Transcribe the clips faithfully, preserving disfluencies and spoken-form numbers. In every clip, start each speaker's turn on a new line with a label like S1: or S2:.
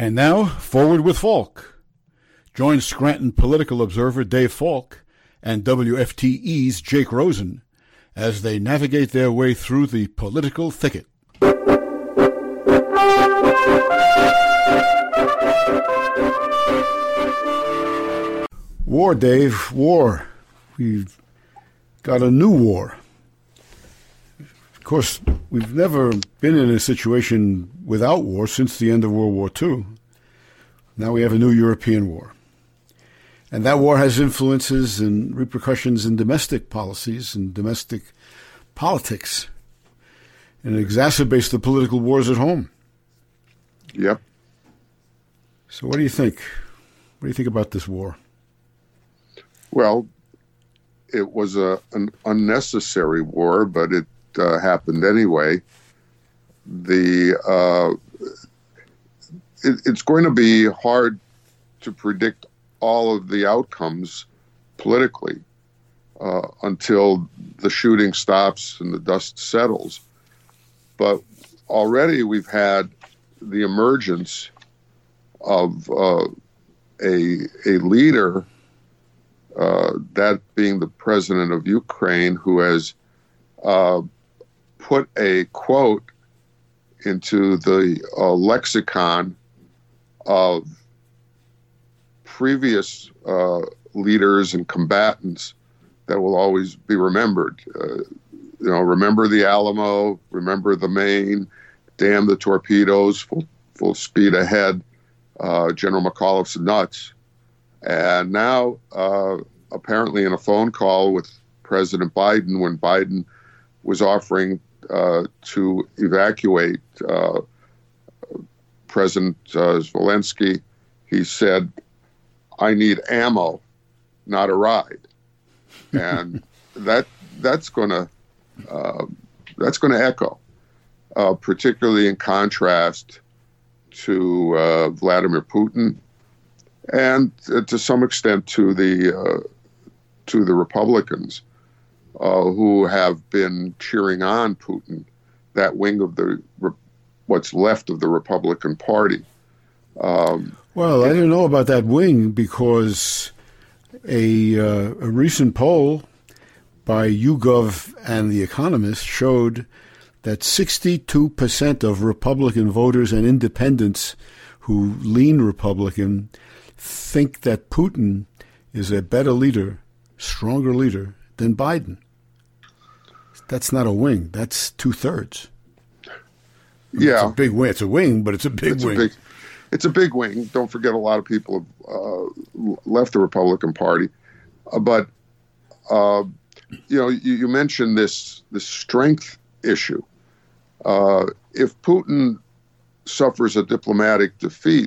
S1: And now, Forward with Falk. Join Scranton political observer Dave Falk and W F T E's Jake Rosen as they navigate their way through the political thicket. War, Dave, war. We've got a new war. Of course, we've never been in a situation without war since the end of World War Two. Now we have a new European war. And that war has influences and repercussions in domestic policies and domestic politics. And it exacerbates the political wars at home.
S2: Yep.
S1: So what do you think? What do you think about this war?
S2: Well, it was a, an unnecessary war, but it uh, happened anyway. The uh, it, it's going to be hard to predict all of the outcomes politically uh, until the shooting stops and the dust settles. But already we've had the emergence of uh, a a leader, uh, that being the president of Ukraine, who has uh, put a quote into the uh, lexicon of previous uh, leaders and combatants that will always be remembered. Uh, you know, remember the Alamo, remember the Maine, damn the torpedoes, full, full speed ahead, uh, General McAuliffe's nuts. And now, uh, apparently in a phone call with President Biden, when Biden was offering uh, to evacuate uh, President uh, Zelensky, he said, "I need ammo, not a ride," and that that's going to uh, that's going to echo, uh, particularly in contrast to uh, Vladimir Putin, and uh, to some extent to the uh, to the Republicans, uh, who have been cheering on Putin, that wing of the what's left of the Republican Party. Um,
S1: Well, I don't know about that wing because a, uh, a recent poll by YouGov and The Economist showed that sixty-two percent of Republican voters and independents who lean Republican think that Putin is a better leader, stronger leader than Biden. That's not a wing. That's two-thirds. I mean,
S2: yeah.
S1: It's a big wing. It's a wing, but it's a big
S2: it's
S1: wing.
S2: A big, It's a big wing. Don't forget, a lot of people have uh, left the Republican Party. Uh, but, uh, you know, you, you mentioned this, this strength issue. Uh, if Putin suffers a diplomatic defeat,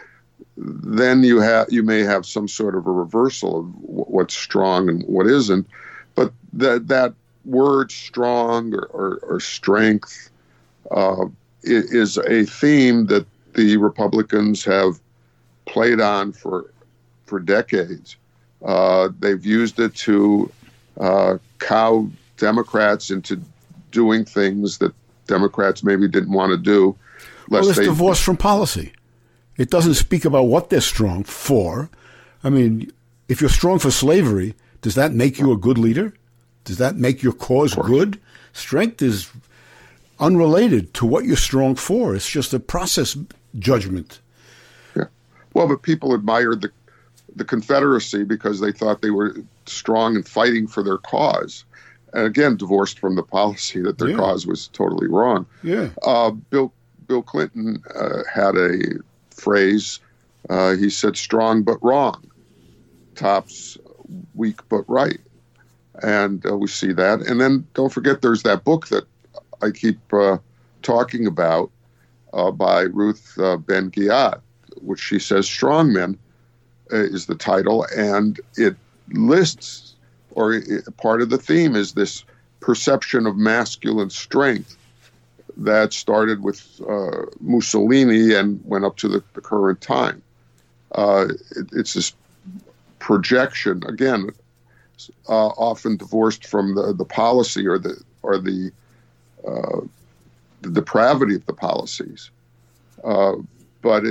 S2: then you have you may have some sort of a reversal of w- what's strong and what isn't. But that that word strong or, or, or strength uh, is a theme that the Republicans have played on for for decades. Uh, they've used it to uh, cow Democrats into doing things that Democrats maybe didn't want to do.
S1: Well, it's
S2: they,
S1: divorced from policy. It doesn't speak about what they're strong for. I mean, if you're strong for slavery, does that make you a good leader? Does that make your cause good? Strength is unrelated to what you're strong for. It's just a process judgment.
S2: Yeah. Well, but people admired the the Confederacy because they thought they were strong and fighting for their cause. And again, divorced from the policy that their
S1: yeah.
S2: cause was totally wrong.
S1: Yeah.
S2: Uh, Bill Bill Clinton uh, had a phrase. Uh, he said, "Strong but wrong, tops weak but right," and uh, we see that. And then don't forget, there's that book that I keep uh, talking about uh, by Ruth uh, Ben-Ghiat, which she says "Strong Men" uh, is the title, and it lists, or it, part of the theme is this perception of masculine strength that started with uh, Mussolini and went up to the, the current time. Uh, it, it's this projection, again, uh, often divorced from the, the policy or the or the, uh, the depravity of the policies. Uh, but it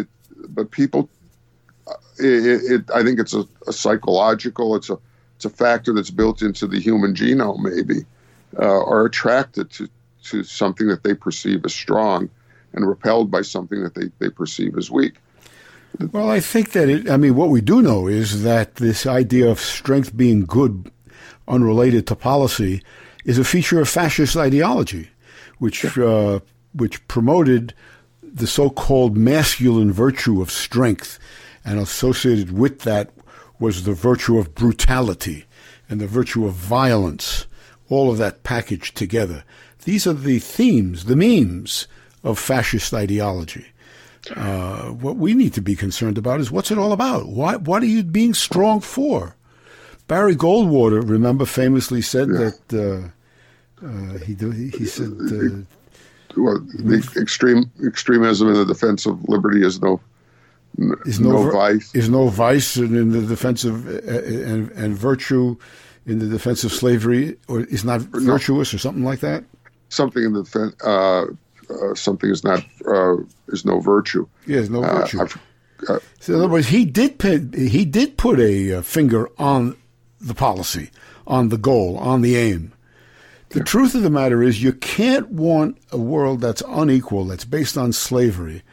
S2: but people, it, it, I think it's a, a psychological, it's a it's a factor that's built into the human genome. Maybe uh, are attracted to to something that they perceive as strong, and repelled by something that they, they perceive as weak.
S1: Well, I think that it, I mean, what we do know is that this idea of strength being good, unrelated to policy, is a feature of fascist ideology, which uh, which promoted the so-called masculine virtue of strength, and associated with that was the virtue of brutality and the virtue of violence, all of that packaged together. These are the themes, the memes of fascist ideology. Uh, what we need to be concerned about is what's it all about? Why, what are you being strong for? Barry Goldwater, remember, famously said yeah. that uh, uh, he he said uh,
S2: well, the extreme extremism in the defense of liberty is no
S1: is no,
S2: no vice
S1: is no vice, and in the defense of uh, and, and virtue in the defense of slavery, or is not virtuous, no. or something like that.
S2: Something in the defense. Uh, Uh, something is not uh, is no virtue.
S1: Yes, no virtue.
S2: Uh, uh,
S1: so in other words, he did put, he did put a uh, finger on the policy, on the goal, on the aim. The yeah. truth of the matter is, you can't want a world that's unequal, that's based on slavery,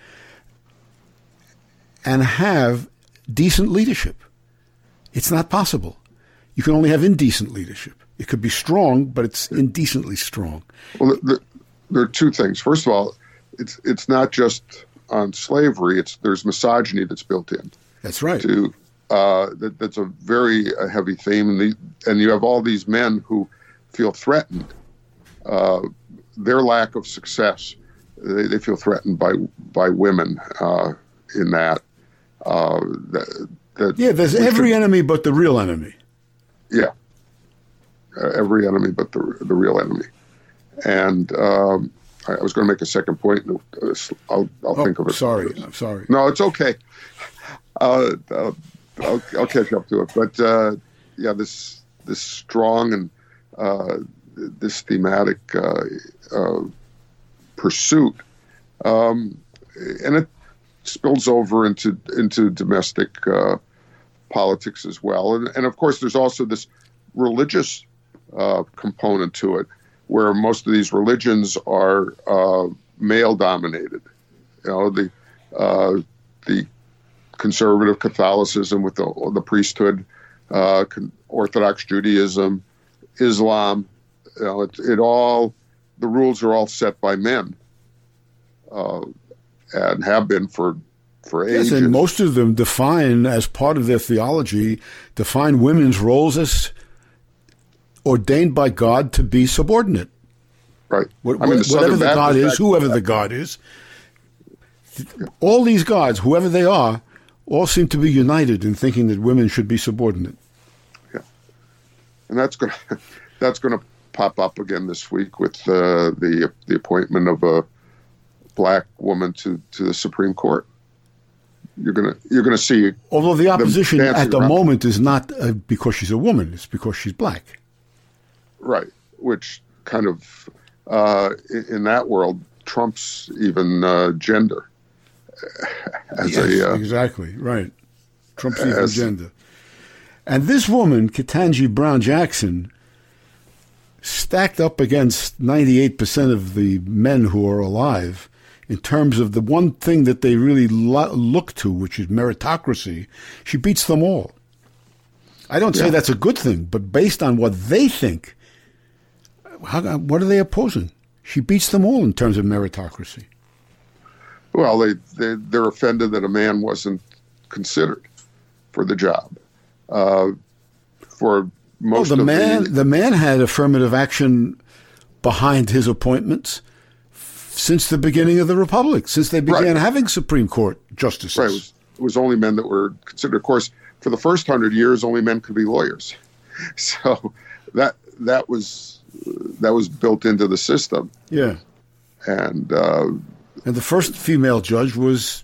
S1: and have decent leadership. It's not possible. You can only have indecent leadership. It could be strong, but it's indecently strong.
S2: Well, the, the, there are two things. First of all, it's it's not just on slavery. It's there's misogyny that's built in.
S1: That's right.
S2: To uh, that, that's a very uh, heavy theme, and the, and you have all these men who feel threatened. Uh, their lack of success, they, they feel threatened by by women uh, in that. Uh, that, that
S1: yeah, there's every could, enemy but the real enemy.
S2: Yeah, uh, every enemy but the the real enemy. And um, I, I was going to make a second point. I'll, I'll
S1: oh,
S2: think of it.
S1: Sorry, I'm sorry.
S2: No, it's okay. Uh, I'll, I'll, I'll catch up to it. But uh, yeah, this this strong and uh, this thematic uh, uh, pursuit, um, and it spills over into into domestic uh, politics as well. And, and of course, there's also this religious uh, component to it, where most of these religions are uh, male-dominated. You know, the uh, the conservative Catholicism with the the priesthood, uh, Orthodox Judaism, Islam. You know, it, it all the rules are all set by men, uh, and have been for for ages.
S1: Yes, and most of them define, as part of their theology, define women's roles as ordained by God to be subordinate.
S2: Right.
S1: What, I mean, the whatever the Baptist God is, whoever the God is, yeah. all these gods, whoever they are, all seem to be united in thinking that women should be subordinate.
S2: Yeah, and that's going to that's going to pop up again this week with uh, the the appointment of a black woman to, to the Supreme Court. You're gonna you're gonna see.
S1: Although the opposition at the around. moment is not uh, because she's a woman; it's because she's black.
S2: Right, which kind of, uh, in, in that world, trumps even uh, gender. As
S1: yes,
S2: a, uh,
S1: exactly, right. Trumps even gender. And this woman, Ketanji Brown Jackson, stacked up against ninety-eight percent of the men who are alive in terms of the one thing that they really lo- look to, which is meritocracy. She beats them all. I don't say yeah. that's a good thing, but based on what they think, How, what are they opposing? She beats them all in terms of meritocracy.
S2: Well, they, they, they're offended that a man wasn't considered for the job. Uh, for most
S1: well, the
S2: of
S1: man,
S2: the...
S1: the man had affirmative action behind his appointments f- since the beginning of the Republic, since they began
S2: right.
S1: having Supreme Court justices.
S2: Right. It was, it was only men that were considered. Of course, for the first hundred years, only men could be lawyers. So that that was... that was built into the system.
S1: Yeah.
S2: And uh,
S1: and the first female judge was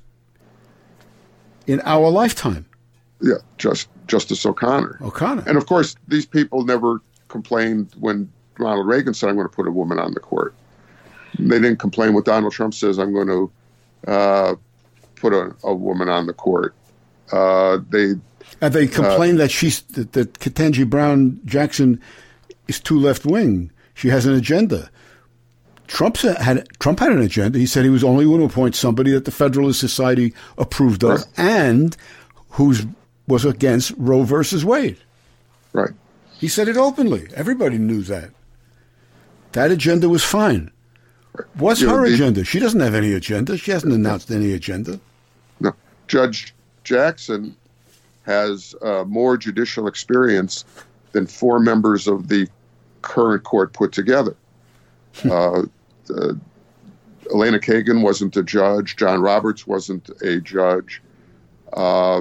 S1: in our lifetime.
S2: Yeah, just Justice O'Connor.
S1: O'Connor.
S2: And of course, these people never complained when Ronald Reagan said, I'm going to put a woman on the court. They didn't complain when Donald Trump says, I'm going to uh, put a, a woman on the court. Uh, they
S1: and they complain uh, that she's that, that Ketanji Brown Jackson is too left wing. She has an agenda. Trump had Trump had an agenda. He said he was only going to appoint somebody that the Federalist Society approved of
S2: right.
S1: and who's was against Roe versus Wade.
S2: Right.
S1: He said it openly. Everybody knew that. That agenda was fine. Right. What's you her know, the, agenda? She doesn't have any agenda. She hasn't announced any agenda.
S2: No. Judge Jackson has uh, more judicial experience than four members of the current court put together. uh, uh, Elena Kagan wasn't a judge. John Roberts wasn't a judge. Uh,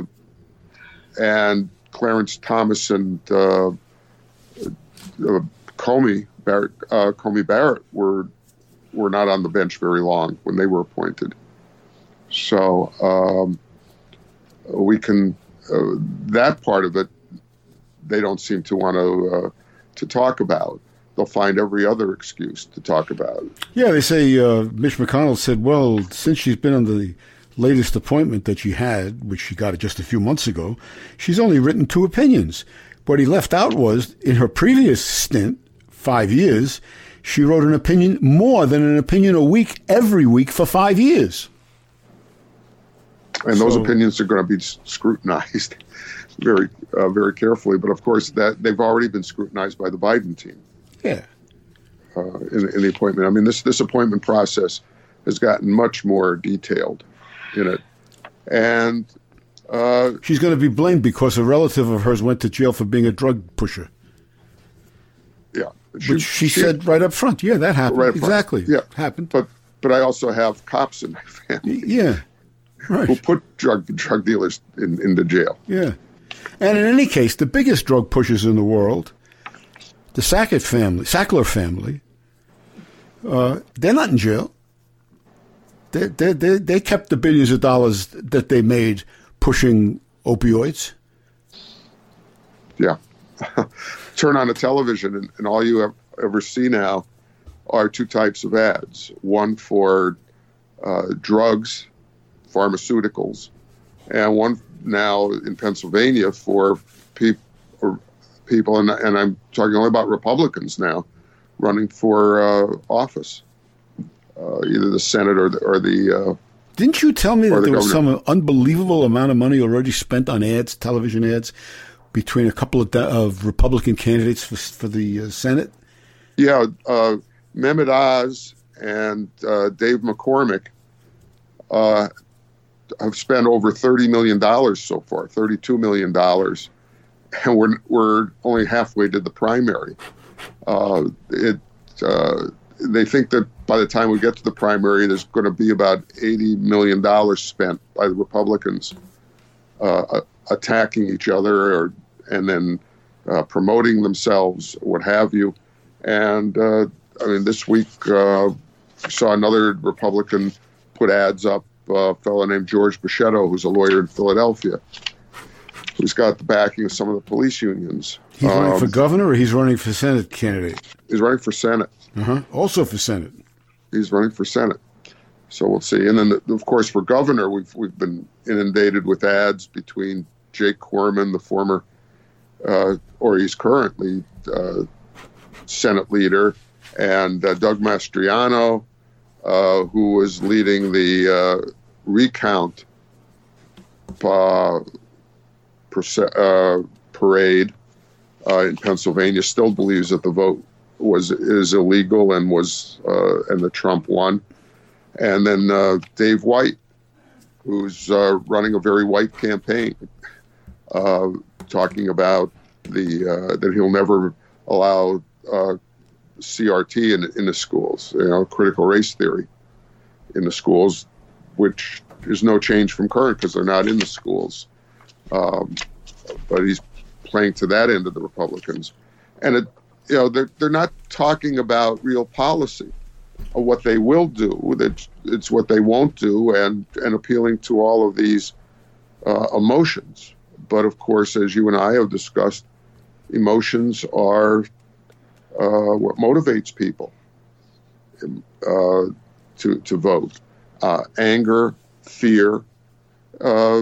S2: and Clarence Thomas and uh, uh, Comey Barrett, uh, Comey Barrett were were not on the bench very long when they were appointed. So um, we can uh, that part of it they don't seem to want to uh, to talk about. They'll find every other excuse to talk about.
S1: Yeah, they say uh, Mitch McConnell said, well, since she's been on the latest appointment that she had, which she got just a few months ago, she's only written two opinions. What he left out was, in her previous stint, five years, she wrote an opinion, more than an opinion a week, every week for five years.
S2: And so, those opinions are going to be scrutinized very, uh, very carefully. But of course, that they've already been scrutinized by the Biden team.
S1: Yeah.
S2: Uh, in, in the appointment. I mean, this this appointment process has gotten much more detailed in it. And uh,
S1: she's going to be blamed because a relative of hers went to jail for being a drug pusher.
S2: Yeah.
S1: She, Which she, she said right up front. Yeah, that happened. Right exactly.
S2: Yeah.
S1: Happened.
S2: But but I also have cops in my family.
S1: Yeah. Right.
S2: Who put drug drug dealers in, into jail.
S1: Yeah. And in any case, the biggest drug pushers in the world, the Sackett family, Sackler family, uh, they're not in jail. They, they, they, they kept the billions of dollars that they made pushing opioids.
S2: Yeah. Turn on a television, and, and all you have, ever see now are two types of ads. One for uh, drugs, pharmaceuticals, and one now in Pennsylvania for people. People, and, and I'm talking only about Republicans now, running for uh, office, uh, either the Senate or the. Or the uh,
S1: Didn't you tell me that
S2: the
S1: there was
S2: governor.
S1: some unbelievable amount of money already spent on ads, television ads, between a couple of, of Republican candidates for, for the uh, Senate?
S2: Yeah, uh, Mehmet Oz and uh, Dave McCormick uh, have spent over thirty million dollars so far, thirty-two million dollars. And we're we're only halfway to the primary. Uh, it uh, they think that by the time we get to the primary, there's going to be about eighty million dollars spent by the Republicans uh, attacking each other, or and then uh, promoting themselves, what have you. And uh, I mean, this week uh, saw another Republican put ads up. Uh, a fellow named George Bachetto, who's a lawyer in Philadelphia, who's got the backing of some of the police unions.
S1: He's running
S2: um,
S1: for governor, or he's running for Senate candidate?
S2: He's running for Senate.
S1: Uh-huh. Also for Senate.
S2: He's running for Senate. So we'll see. And then, of course, for governor, we've we've been inundated with ads between Jake Corman, the former, uh, or he's currently uh, Senate leader, and uh, Doug Mastriano, uh, who was leading the uh, recount uh, Uh, parade uh, in Pennsylvania, still believes that the vote was is illegal and was uh, and the Trump won. And then uh, Dave White, who's uh, running a very white campaign, uh, talking about the uh, that he'll never allow uh, C R T in in the schools, you know, critical race theory in the schools, which is no change from current because they're not in the schools. Um, but he's playing to that end of the Republicans, and it, you know, they're they're not talking about real policy or what they will do. It's, it's what they won't do, and and appealing to all of these uh, emotions. But of course, as you and I have discussed, emotions are uh, what motivates people uh, to to vote. Uh, anger, fear, uh,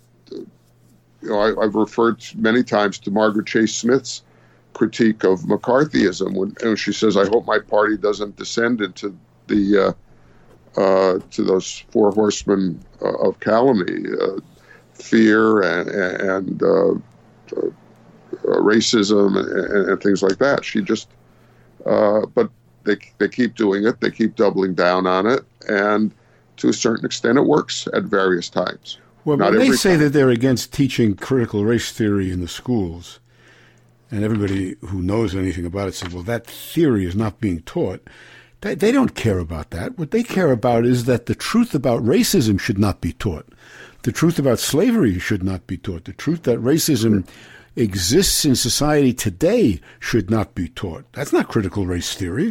S2: you know, I, I've referred many times to Margaret Chase Smith's critique of McCarthyism when, when she says, "I hope my party doesn't descend into the uh, uh, to those four horsemen uh, of calumny, uh, fear and, and uh, uh, racism and, and things like that." She just, uh, but they they keep doing it. They keep doubling down on it, and to a certain extent, it works at various times.
S1: Well, when they say that they're against teaching critical race theory in the schools, and everybody who knows anything about it says, well, that theory is not being taught. They, they don't care about that. What they care about is that the truth about racism should not be taught. The truth about slavery should not be taught. The truth that racism exists in society today should not be taught. That's not critical race theory.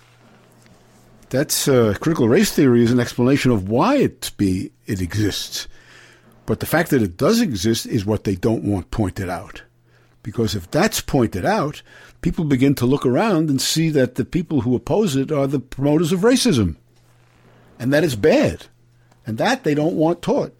S1: That's uh, critical race theory is an explanation of why it be it exists. But the fact that it does exist is what they don't want pointed out. Because if that's pointed out, people begin to look around and see that the people who oppose it are the promoters of racism. And that is bad. And that they don't want taught.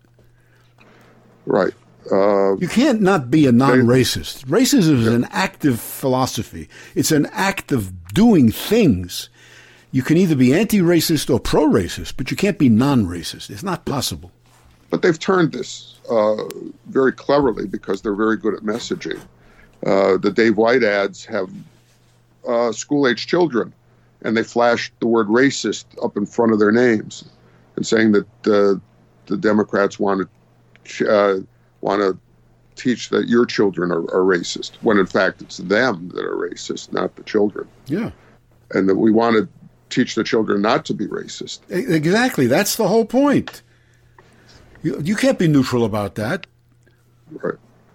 S2: Right. Uh,
S1: you can't not be a non-racist. Racism is yeah. an active philosophy. It's an act of doing things. You can either be anti-racist or pro-racist, but you can't be non-racist. It's not possible.
S2: But they've turned this uh, very cleverly because they're very good at messaging. Uh, the Dave White ads have uh, school-age children, and they flash the word racist up in front of their names and saying that uh, the Democrats want to uh, want to teach that your children are, are racist, when in fact it's them that are racist, not the children.
S1: Yeah.
S2: And that we want to teach the children not to be racist.
S1: Exactly. That's the whole point. You, you can't be neutral about that.
S2: Right.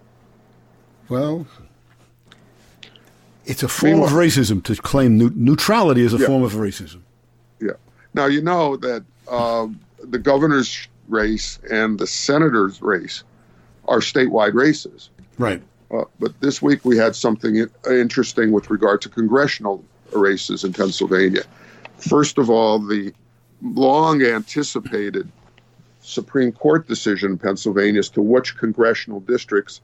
S1: Well, it's a form Meanwhile, of racism to claim ne- neutrality as a yeah. form of racism.
S2: Yeah. Now, you know that uh, the governor's race and the senator's race are statewide races.
S1: Right.
S2: Uh, but this week we had something interesting with regard to congressional races in Pennsylvania. First of all, the long anticipated Supreme Court decision in Pennsylvania as to which congressional districts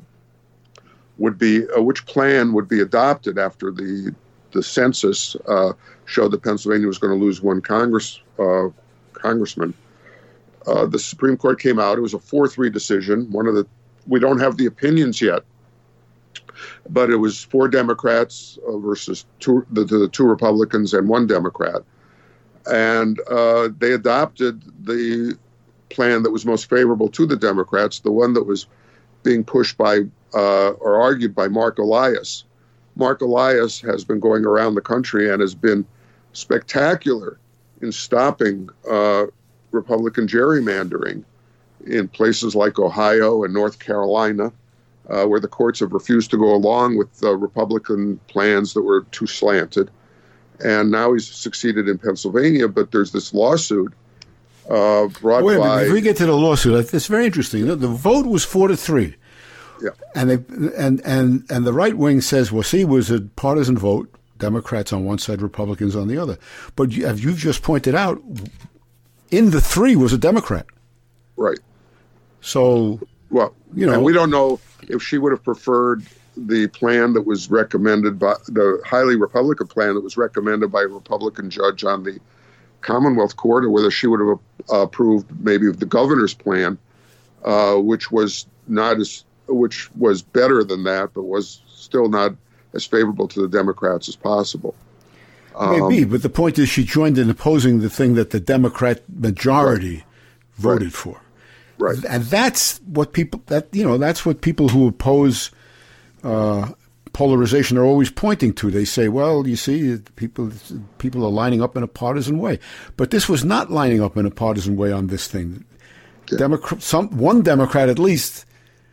S2: would be, uh, which plan would be adopted after the the census uh, showed that Pennsylvania was going to lose one Congress uh, congressman. Uh, the Supreme Court came out. It was a four three decision. One of the we don't have the opinions yet, but it was four Democrats uh, versus two the, the two Republicans and one Democrat, and uh, they adopted the plan that was most favorable to the Democrats, the one that was being pushed by uh, or argued by Mark Elias. Mark Elias has been going around the country and has been spectacular in stopping uh, Republican gerrymandering in places like Ohio and North Carolina, uh, where the courts have refused to go along with uh, Republican plans that were too slanted. And now he's succeeded in Pennsylvania, but there's this lawsuit Uh, brought
S1: Wait a
S2: by,
S1: minute, before we get to the lawsuit, it's very interesting. The vote was four to three,
S2: yeah,
S1: and they and and and the right wing says, "Well, see, it was a partisan vote. Democrats on one side, Republicans on the other." But you, as you've just pointed out, in the three was a Democrat,
S2: right?
S1: So,
S2: well,
S1: you know,
S2: and we don't know if she would have preferred the plan that was recommended by the highly Republican plan that was recommended by a Republican judge on the Commonwealth Court, or whether she would have uh, approved maybe of the governor's plan, uh, which was not as, which was better than that, but was still not as favorable to the Democrats as possible. Um,
S1: Maybe, but the point is she joined in opposing the thing that the Democrat majority right. voted
S2: right.
S1: for.
S2: Right.
S1: And that's what people, that you know, that's what people who oppose uh, polarization are always pointing to. They say, well, you see, people people are lining up in a partisan way. But this was not lining up in a partisan way on this thing.
S2: Yeah.
S1: Democrat, some, one Democrat at least,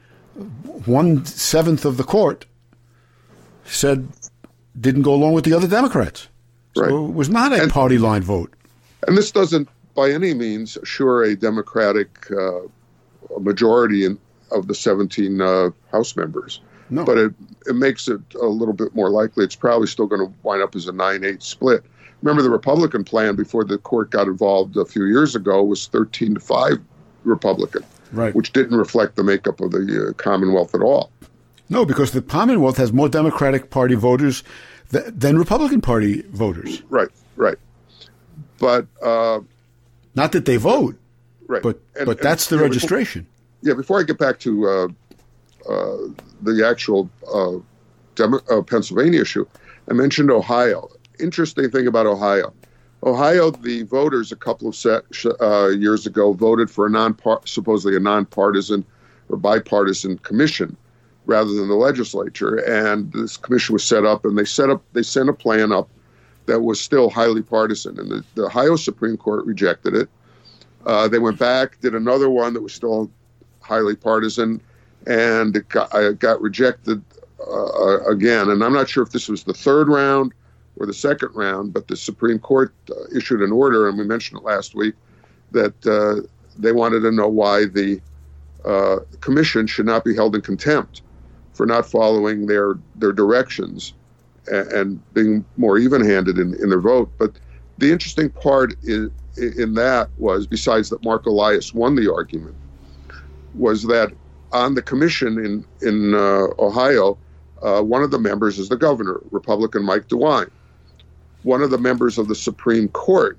S1: one seventh of the court, said didn't go along with the other Democrats. So
S2: right.
S1: it was not a
S2: and,
S1: party line vote.
S2: And this doesn't by any means assure a Democratic uh, majority in, of the seventeen uh, House members.
S1: No.
S2: But it, it makes it a little bit more likely. It's probably still going to wind up as a nine eight split. Remember, the Republican plan before the court got involved a few years ago was thirteen to five Republican.
S1: right.
S2: which didn't reflect the makeup of the uh, Commonwealth at all.
S1: No, because the Commonwealth has more Democratic Party voters th- than Republican Party voters.
S2: Right, right. But uh,
S1: not that they vote,
S2: right.
S1: but
S2: and,
S1: but
S2: and,
S1: that's the
S2: know,
S1: registration.
S2: Before, yeah, before I get back to uh, uh, the actual uh, Demo- uh, Pennsylvania issue, I mentioned Ohio. Interesting thing about Ohio. Ohio, the voters a couple of set, uh, years ago voted for a non supposedly a nonpartisan or bipartisan commission rather than the legislature, and this commission was set up, and they set up they sent a plan up that was still highly partisan, and the, the Ohio Supreme Court rejected it. Uh, they went back, did another one that was still highly partisan, and it got, it got rejected uh, again. And I'm not sure if this was the third round or the second round, but the Supreme Court uh, issued an order, and we mentioned it last week, that uh, they wanted to know why the uh, commission should not be held in contempt for not following their their directions and, and being more even-handed in, in their vote. But the interesting part is, in that was, besides that Mark Elias won the argument, was that on the commission in, in uh, Ohio, uh, one of the members is the governor, Republican Mike DeWine. One of the members of the Supreme Court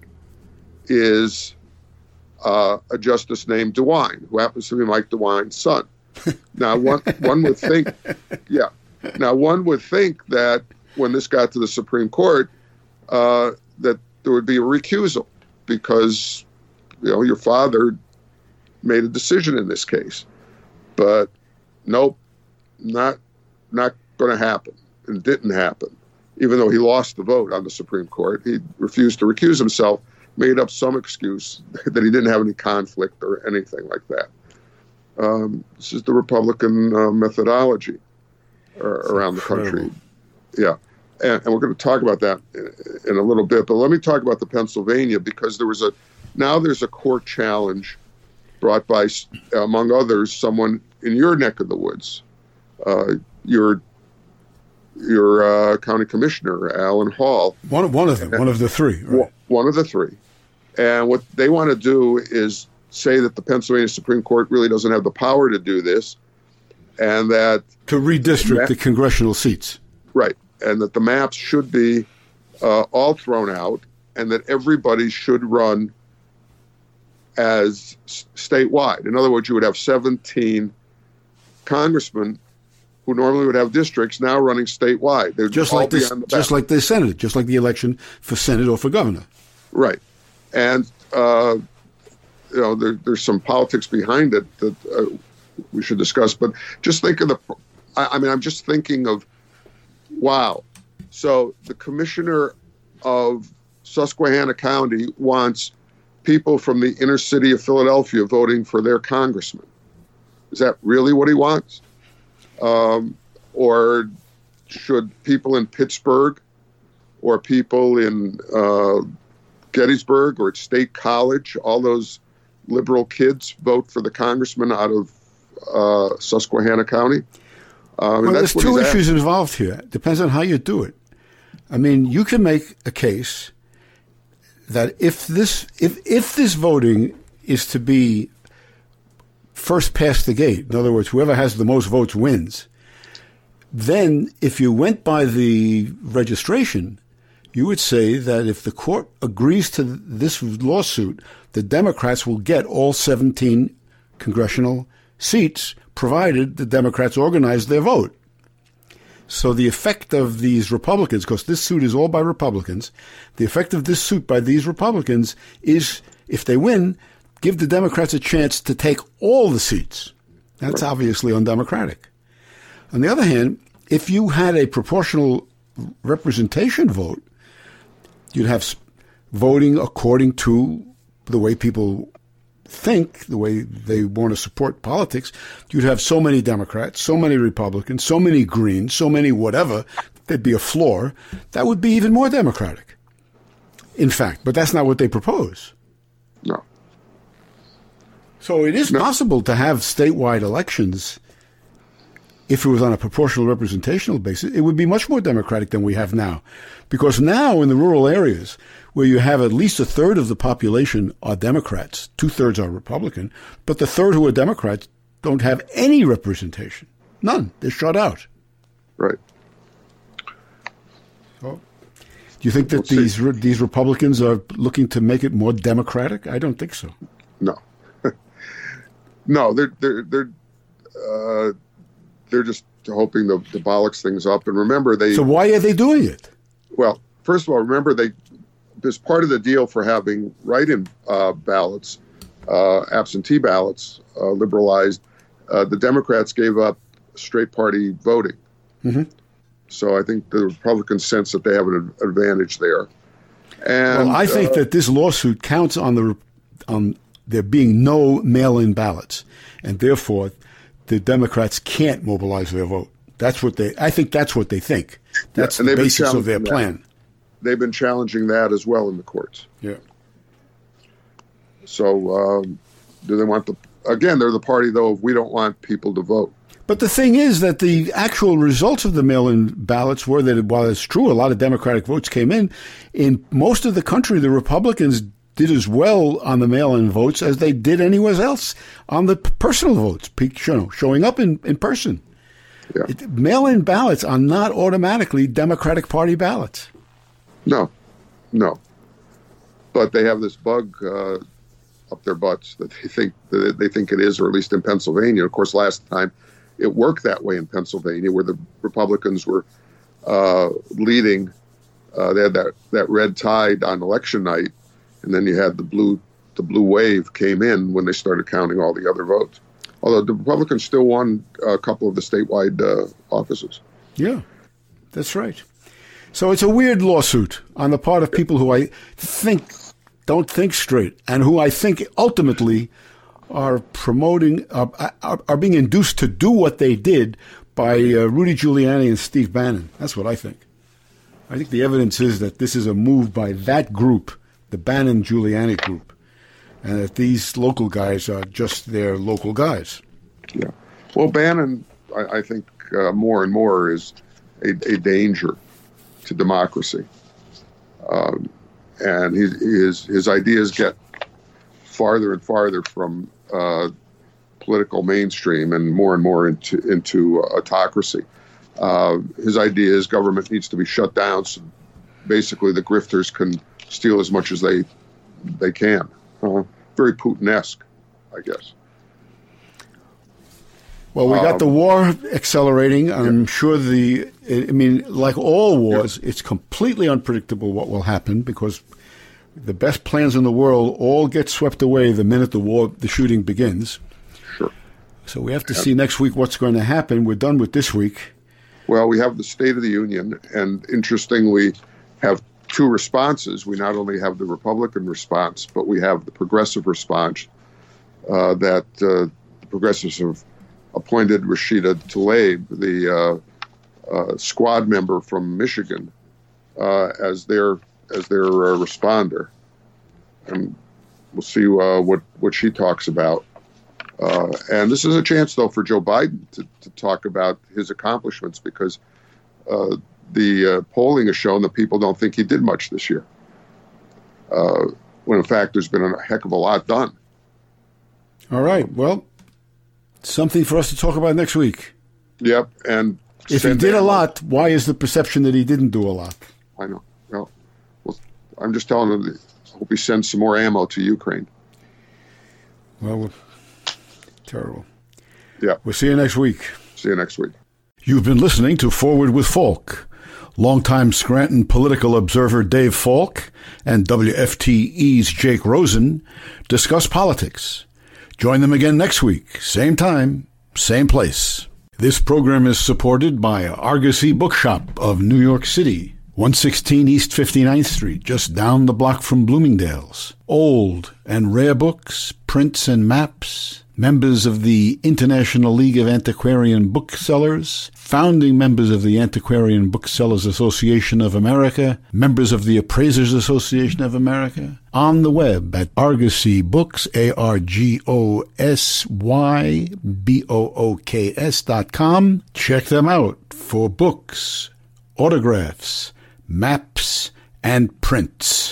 S2: is uh, a justice named DeWine, who happens to be Mike DeWine's son. Now, one one would think, yeah. Now, one would think that when this got to the Supreme Court, uh, that there would be a recusal because, you know, your father made a decision in this case. But nope, not not going to happen. It didn't happen. Even though he lost the vote on the Supreme Court, he refused to recuse himself, made up some excuse that he didn't have any conflict or anything like that. Um, this is the Republican uh, methodology uh, around the country. Yeah. And, and we're going to talk about that in, in a little bit. But let me talk about the Pennsylvania, because there was a now there's a court challenge brought by, among others, someone in your neck of the woods, uh, your your uh, county commissioner, Alan Hall.
S1: One of, one of them, and, one of the three. Right?
S2: One of the three. And what they want to do is say that the Pennsylvania Supreme Court really doesn't have the power to do this, and that...
S1: To redistrict
S2: map,
S1: the congressional seats.
S2: Right. And that the maps should be uh, all thrown out, and that everybody should run as statewide. In other words, you would have seventeen congressmen who normally would have districts now running statewide. They'd
S1: just like this, just like the Senate, just like the election for Senate or for governor.
S2: Right, and uh, you know there, there's some politics behind it that uh, we should discuss. But just think of the. I, I mean, I'm just thinking of, wow. So the commissioner of Susquehanna County wants people from the inner city of Philadelphia voting for their congressman. Is that really what he wants? Um, or should people in Pittsburgh or people in uh, Gettysburg or at State College, all those liberal kids, vote for the congressman out of uh, Susquehanna County? Uh,
S1: well, there's two issues asking. involved here. It depends on how you do it. I mean, you can make a case that if this if if this voting is to be first past the gate, in other words, whoever has the most votes wins, then if you went by the registration, you would say that if the court agrees to this lawsuit, the Democrats will get all seventeen congressional seats, provided the Democrats organize their vote. So the effect of these Republicans, because this suit is all by Republicans, the effect of this suit by these Republicans is, if they win, give the Democrats a chance to take all the seats. That's obviously undemocratic. On the other hand, if you had a proportional representation vote, you'd have voting according to the way people think, the way they want to support politics. You'd have so many Democrats, so many Republicans, so many Greens, so many whatever. There'd be a floor. That would be even more democratic, in fact. But that's not what they propose.
S2: No.
S1: So it is no. possible to have statewide elections if it was on a proportional representational basis, it would be much more democratic than we have now. Because now in the rural areas, where you have at least a third of the population are Democrats, two-thirds are Republican, but the third who are Democrats don't have any representation. None. They're shut out.
S2: Right.
S1: So, do you think that
S2: we'll
S1: these re- these Republicans are looking to make it more democratic? I don't think so.
S2: No. no, they're they're they're uh, they're just hoping to, to bollocks things up. And remember, they.
S1: So why are they doing it?
S2: Well, first of all, remember they. As part of the deal for having write-in uh, ballots, uh, absentee ballots uh, liberalized, uh, the Democrats gave up straight party voting. Mm-hmm. So I think the Republicans sense that they have an advantage there. And
S1: well, I think
S2: uh,
S1: that this lawsuit counts on the on there being no mail-in ballots, and therefore the Democrats can't mobilize their vote. That's what they. I think that's what they think. That's
S2: yeah,
S1: the basis of their plan.
S2: That. They've been challenging that as well in the courts.
S1: Yeah.
S2: So um, do they want the, again, they're the party, though, of we don't want people to vote.
S1: But the thing is that the actual results of the mail-in ballots were that while it's true, a lot of Democratic votes came in, in most of the country, the Republicans did as well on the mail-in votes as they did anywhere else on the personal votes, you know, showing up in, in person.
S2: Yeah.
S1: It, mail-in ballots are not automatically Democratic Party ballots.
S2: No, no. But they have this bug uh, up their butts that they think that they think it is, or at least in Pennsylvania. Of course, last time it worked that way in Pennsylvania, where the Republicans were uh, leading. Uh, they had that, that red tide on election night, and then you had the blue the blue wave came in when they started counting all the other votes. Although the Republicans still won a couple of the statewide uh, offices.
S1: Yeah, that's right. So it's a weird lawsuit on the part of people who I think don't think straight and who I think ultimately are promoting, uh, are, are being induced to do what they did by uh, Rudy Giuliani and Steve Bannon. That's what I think. I think the evidence is that this is a move by that group, the Bannon-Giuliani group, and that these local guys are just their local guys.
S2: Yeah. Well, Bannon, I, I think uh, more and more is a, a danger to democracy, um, and his, his his ideas get farther and farther from uh, political mainstream and more and more into into uh, autocracy. Uh, his idea is government needs to be shut down, so basically the grifters can steal as much as they they can. Uh, very Putin-esque, I guess.
S1: Well, we got
S2: um,
S1: the war accelerating. I'm yeah. sure the, I mean, like all wars, yeah. it's completely unpredictable what will happen because the best plans in the world all get swept away the minute the war, the shooting begins.
S2: Sure.
S1: So we have to yeah. see next week what's going to happen. We're done with this week.
S2: Well, we have the State of the Union, and interestingly, have two responses. We not only have the Republican response, but we have the progressive response uh, that uh, the progressives have appointed Rashida Tlaib, the uh, uh, squad member from Michigan, uh, as their as their uh, responder, and we'll see uh, what what she talks about. Uh, and this is a chance, though, for Joe Biden to, to talk about his accomplishments, because uh, the uh, polling has shown that people don't think he did much this year, uh, when in fact there's been a heck of a lot done.
S1: All right. Well, something for us to talk about next week.
S2: Yep. And
S1: if he did a lot, why is the perception that he didn't do a lot?
S2: I know. Well, well I'm just telling him that I hope he sends some more ammo to Ukraine.
S1: Well, terrible.
S2: Yeah.
S1: We'll see you next week.
S2: See you next week.
S1: You've been listening to Forward with Falk. Longtime Scranton political observer Dave Falk and W F T E's Jake Rosen discuss politics. Join them again next week, same time, same place. This program is supported by Argosy Bookshop of New York City, one sixteen East fifty-ninth Street, just down the block from Bloomingdale's. Old and rare books, prints and maps, members of the International League of Antiquarian Booksellers, founding members of the Antiquarian Booksellers Association of America, members of the Appraisers Association of America, on the web at Argosy Books, A R G O S Y B O O K S dot com. Check them out for books, autographs, maps, and prints.